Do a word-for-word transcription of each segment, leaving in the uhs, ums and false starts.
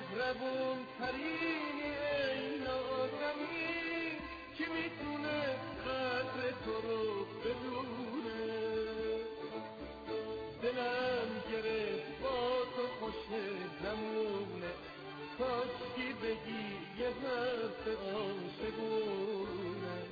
مهربون ترینی ای نازنین، کی میتونه قدر تو رو بدونه؟ دلم گرفت با تو خوش زمونه، کاشکی بگی یه حرف عاشقونه.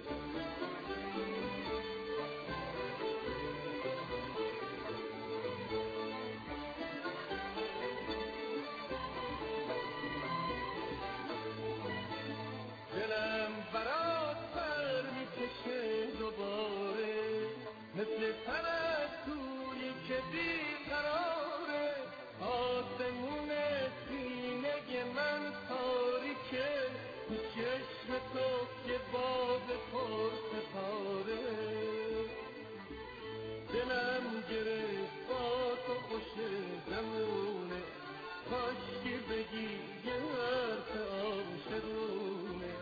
دلم برات پر میکشه دوباره، مثل پرستویی که بیقراره. آسمون سینه من تاریکه، تو چشم تو یه باد پر ستاره. دلم گرفت با تو خوش زمونه، کاشکی بگی یه حرف عاشقونه.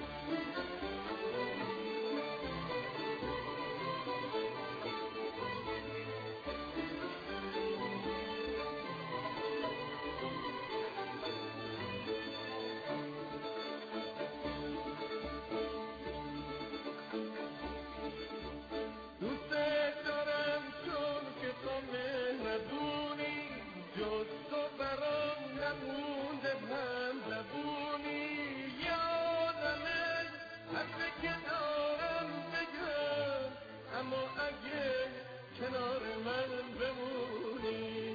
دوست دارم چون که تو مهربونی، جز تو برام نمونده هم لبونی. یادمه حرفی که دارم بگم، اما اگه کنار من بمونی.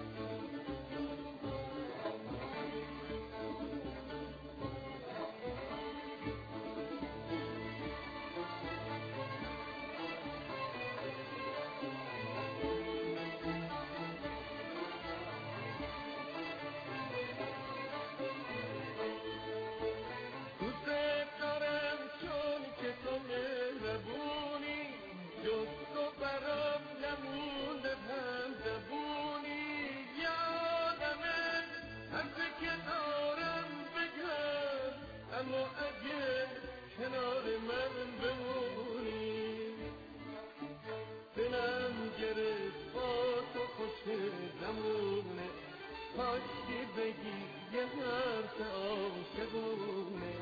تو مهربونی، جز تو برام نمونده هم زبونی. یادمه حرفی که دارم بگم، اما اگه کنار من بمونی. دلم گرفت با تو خوش زمونه، کاشکی بگی یه حرف عاشقونه.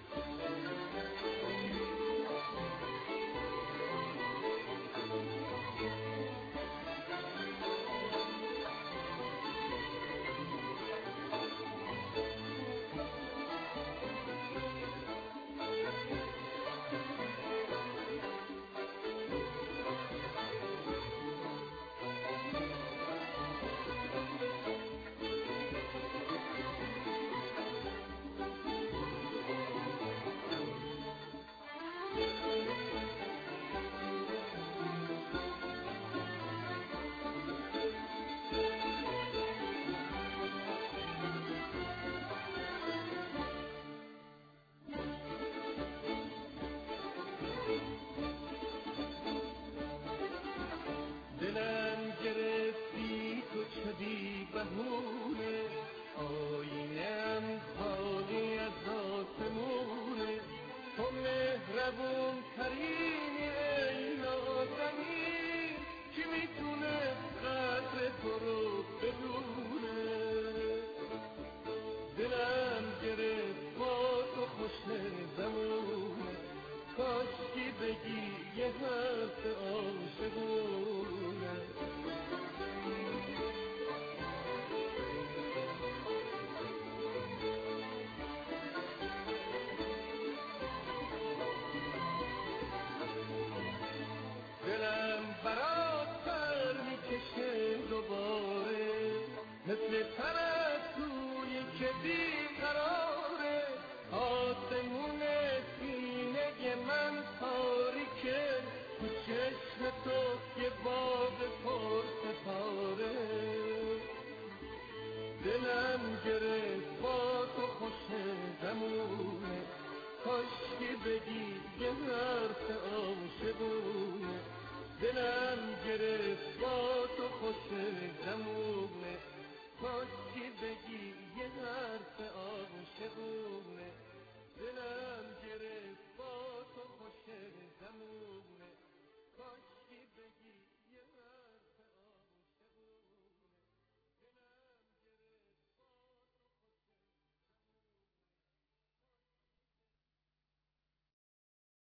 دلم گرفتی تو چه بی بهونه، آینم خالی از آسمونه. تو مهربون ترینی ای نازنین، کی میتونه قدر تو رو بدونه؟ دلم گرفت با تو خوش زمونه، کاشکی بگی یه حرف عاشقونه. دلم برات پر میکشه دوباره، مثل پرستویی که بیقراره. آسمون سینه من تاریکه، تو چشم تو یه باغ پر ستاره. دلم گرفت با تو خوش زمونه، کاشکی بگی یه حرف عاشقونه. دلم گرفت